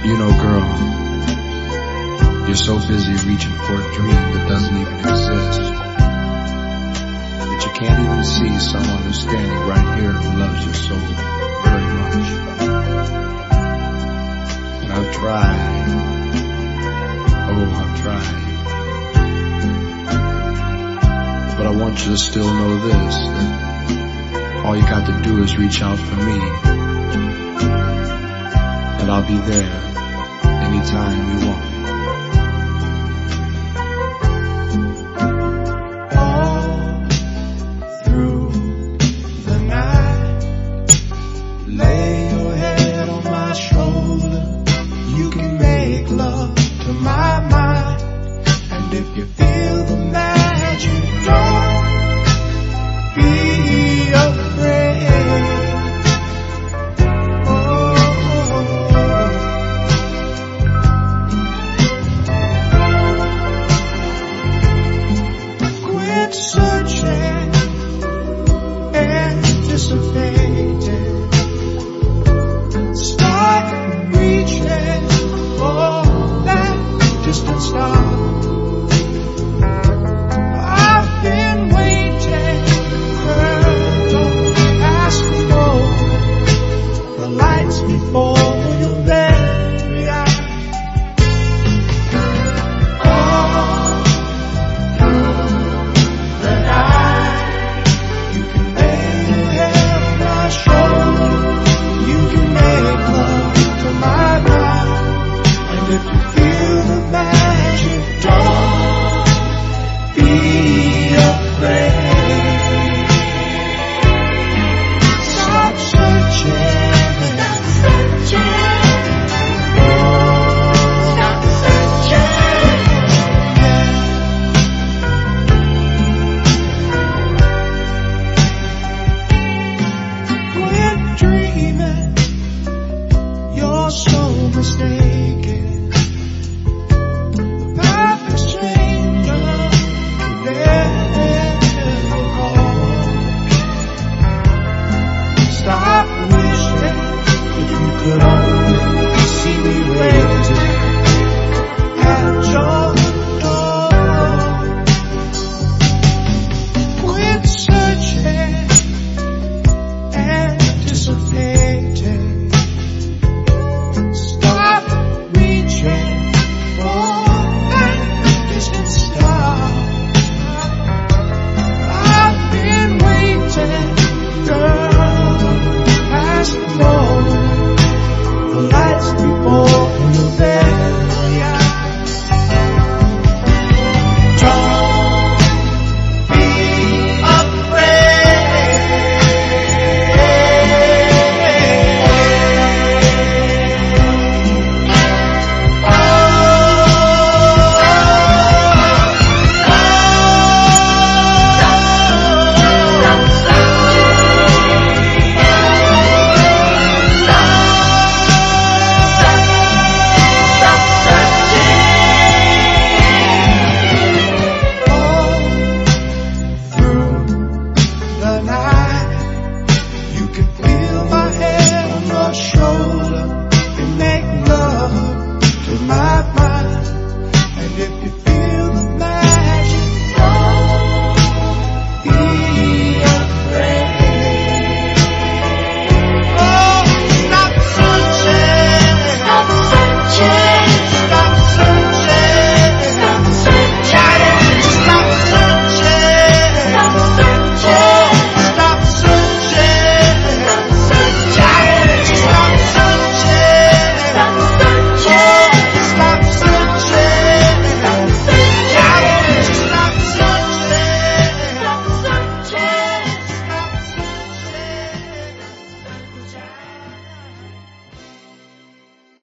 You know, girl, you're so busy reaching for a dream that doesn't even exist, that you can't even see someone who's standing right here who loves you so very much. And I've tried, oh, I've tried, but I want you to still know this, that all you got to do is reach out for me, and I'll be there anytime you want. All through the night, lay your head on my shoulder. You can make love to my mind, and if you feel the magic, don't be afraid. Searching, anticipating, start reaching for that distant star. I've been waiting, girl, don't ask for more. The lights before your very eyes. If you feel the magic, don't be afraid. Stop searching. Stop searching. Oh, stop searching. Quit dreaming. You're so mistaken.